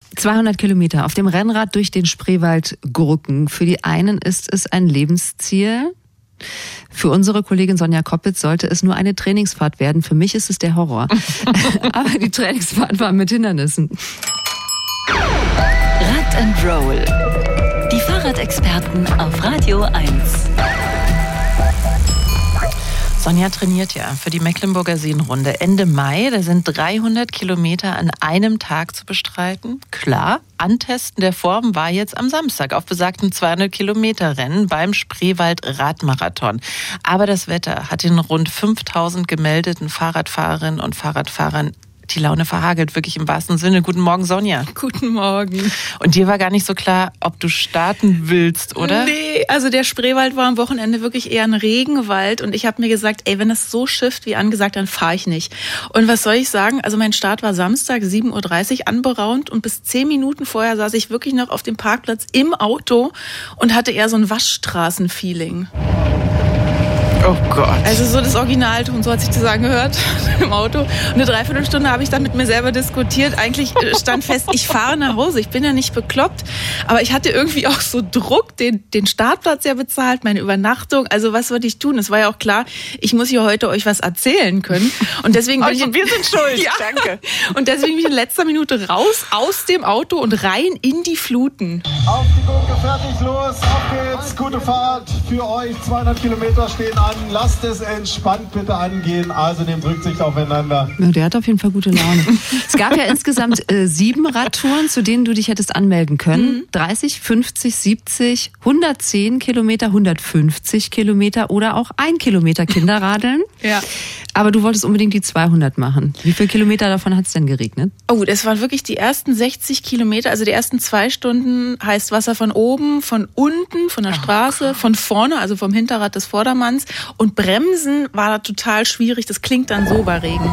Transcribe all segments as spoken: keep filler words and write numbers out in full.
zweihundert Kilometer auf dem Rennrad durch den Spreewald gurken. Für die einen ist es ein Lebensziel. Für unsere Kollegin Sonja Koppitz sollte es nur eine Trainingsfahrt werden. Für mich ist es der Horror. Aber die Trainingsfahrt war mit Hindernissen. Rad and Roll. Die Fahrradexperten auf Radio eins. Sonja trainiert ja für die Mecklenburger Seenrunde Ende Mai. Da sind dreihundert Kilometer an einem Tag zu bestreiten. Klar, Antesten der Form war jetzt am Samstag auf besagten zweihundert Kilometer Rennen beim Spreewald Radmarathon. Aber das Wetter hat den rund fünftausend gemeldeten Fahrradfahrerinnen und Fahrradfahrern die Laune verhagelt, wirklich im wahrsten Sinne. Guten Morgen, Sonja. Guten Morgen. Und dir war gar nicht so klar, ob du starten willst, oder? Nee, also der Spreewald war am Wochenende wirklich eher ein Regenwald und ich habe mir gesagt, ey, wenn das so schifft wie angesagt, dann fahre ich nicht. Und was soll ich sagen? Also mein Start war Samstag, sieben Uhr dreißig, anberaumt und bis zehn Minuten vorher saß ich wirklich noch auf dem Parkplatz im Auto und hatte eher so ein Waschstraßen-Feeling. Oh Gott. Also so das Originalton, so hat sich das angehört im Auto. Und eine Dreiviertelstunde habe ich dann mit mir selber diskutiert. Eigentlich stand fest, ich fahre nach Hause. Ich bin ja nicht bekloppt. Aber ich hatte irgendwie auch so Druck, den, den Startplatz ja bezahlt, meine Übernachtung. Also was wollte ich tun? Es war ja auch klar, ich muss hier heute euch was erzählen können. Und deswegen bin also, ich, wir sind schuld. Ja. Danke. Und deswegen bin ich in letzter Minute raus aus dem Auto und rein in die Fluten. Auf die Gurke, fertig, los, auf geht's. Gute Fahrt für euch. zweihundert Kilometer stehen an. Lasst es entspannt bitte angehen. Also nehmt Rücksicht aufeinander. Ja, der hat auf jeden Fall gute Laune. Es gab ja insgesamt äh, sieben Radtouren, zu denen du dich hättest anmelden können. Mhm. dreißig, fünfzig, siebzig, hundertzehn Kilometer, hundertfünfzig Kilometer oder auch ein Kilometer Kinderradeln. Ja. Aber du wolltest unbedingt die zweihundert machen. Wie viele Kilometer davon hat es denn geregnet? Oh, das waren wirklich die ersten sechzig Kilometer. Also die ersten zwei Stunden heißt Wasser von oben, von unten, von der oh, Straße, Gott. Von vorne, also vom Hinterrad des Vordermanns. Und Bremsen war total schwierig. Das klingt dann so bei Regen.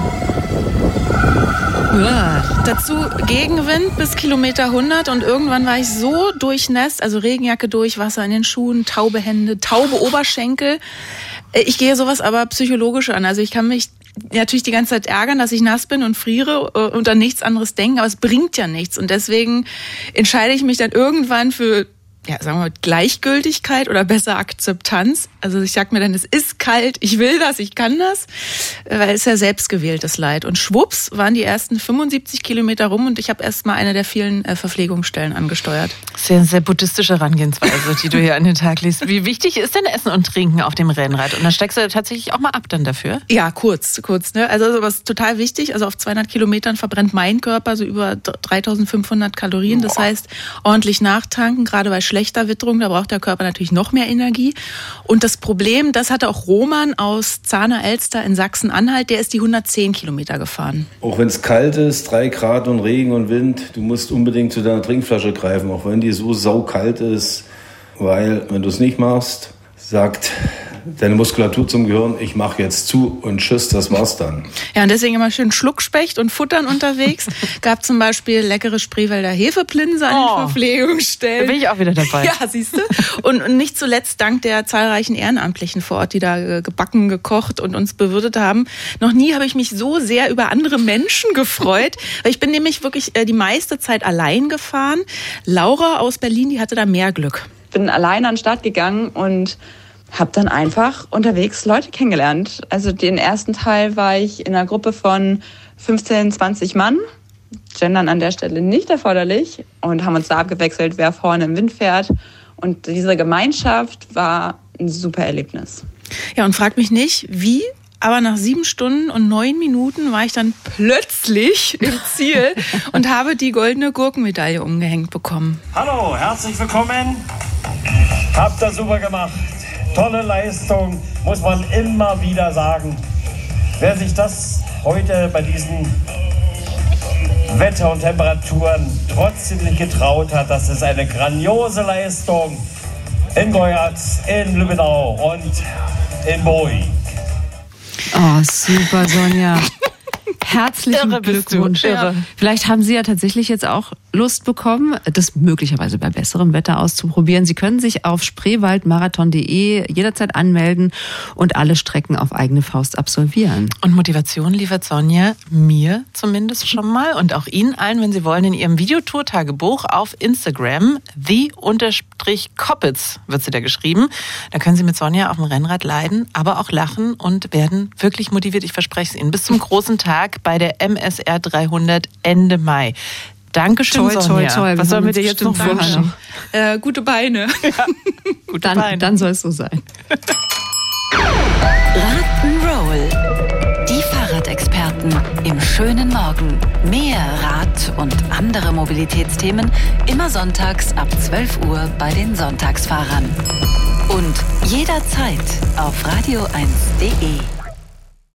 Ja. Dazu Gegenwind bis Kilometer hundert und irgendwann war ich so durchnässt, also Regenjacke durch, Wasser in den Schuhen, taube Hände, taube Oberschenkel. Ich gehe sowas aber psychologisch an. Also ich kann mich natürlich die ganze Zeit ärgern, dass ich nass bin und friere und an nichts anderes denken, aber es bringt ja nichts. Und deswegen entscheide ich mich dann irgendwann für, ja, sagen wir mal, Gleichgültigkeit oder besser Akzeptanz. Also ich sag mir dann, es ist kalt, ich will das, ich kann das, weil es ja selbstgewähltes Leid. Und schwupps waren die ersten fünfundsiebzig Kilometer rum und ich habe erst mal eine der vielen Verpflegungsstellen angesteuert. Sehr, sehr buddhistische Herangehensweise, die du hier an den Tag legst. Wie wichtig ist denn Essen und Trinken auf dem Rennrad? Und dann steigst du tatsächlich auch mal ab dann dafür? Ja, kurz, kurz. Ne? Also was total wichtig, also auf zweihundert Kilometern verbrennt mein Körper so über dreitausendfünfhundert Kalorien. Das heißt, ordentlich nachtanken, gerade bei schlechter Witterung, da braucht der Körper natürlich noch mehr Energie. Und das Problem, das hatte auch Roman aus Zahner-Elster in Sachsen-Anhalt, der ist die hundertzehn Kilometer gefahren. Auch wenn es kalt ist, drei Grad und Regen und Wind, du musst unbedingt zu deiner Trinkflasche greifen, auch wenn die so saukalt ist, weil wenn du es nicht machst, sagt deine Muskulatur zum Gehirn, ich mache jetzt zu und tschüss, das war's dann. Ja, und deswegen immer schön Schluckspecht und Futtern unterwegs. Gab zum Beispiel leckere Spreewälder Hefeplinse an den oh, Verpflegungsstellen. Da bin ich auch wieder dabei. Ja, siehst du. Und, und nicht zuletzt dank der zahlreichen Ehrenamtlichen vor Ort, die da gebacken, gekocht und uns bewirtet haben. Noch nie habe ich mich so sehr über andere Menschen gefreut. Weil ich bin nämlich wirklich die meiste Zeit allein gefahren. Laura aus Berlin, die hatte da mehr Glück. Bin alleine an den Start gegangen und habe dann einfach unterwegs Leute kennengelernt. Also den ersten Teil war ich in einer Gruppe von fünfzehn, zwanzig Mann. Gendern an der Stelle nicht erforderlich. Und haben uns da abgewechselt, wer vorne im Wind fährt. Und diese Gemeinschaft war ein super Erlebnis. Ja, und frag mich nicht, wie, aber nach sieben Stunden und neun Minuten war ich dann plötzlich im Ziel und habe die goldene Gurkenmedaille umgehängt bekommen. Hallo, herzlich willkommen. Habt ihr super gemacht. Tolle Leistung, muss man immer wieder sagen. Wer sich das heute bei diesen Wetter und Temperaturen trotzdem nicht getraut hat, das ist eine grandiose Leistung in Goyatz, in Lübbenau und in Boeing. Oh, super, Sonja. Herzlichen Glückwunsch. Irre. Vielleicht haben Sie ja tatsächlich jetzt auch Lust bekommen, das möglicherweise bei besserem Wetter auszuprobieren. Sie können sich auf spreewaldmarathon punkt de jederzeit anmelden und alle Strecken auf eigene Faust absolvieren. Und Motivation liefert Sonja mir zumindest schon mal und auch Ihnen allen, wenn Sie wollen, in Ihrem Videotour-Tagebuch auf Instagram, the-Koppitz wird sie da geschrieben. Da können Sie mit Sonja auf dem Rennrad leiden, aber auch lachen und werden wirklich motiviert. Ich verspreche es Ihnen. Bis zum großen Tag bei der M S R dreihundert Ende Mai. Dankeschön, toll, Sonja. Toll, toll. Was sollen wir dir jetzt noch wünschen? Äh, gute Beine. Ja, gute dann, Beine. Dann soll es so sein. Rock'n'Roll. Die Fahrradexperten im schönen Morgen. Mehr Rad und andere Mobilitätsthemen immer sonntags ab zwölf Uhr bei den Sonntagsfahrern. Und jederzeit auf radio eins punkt de.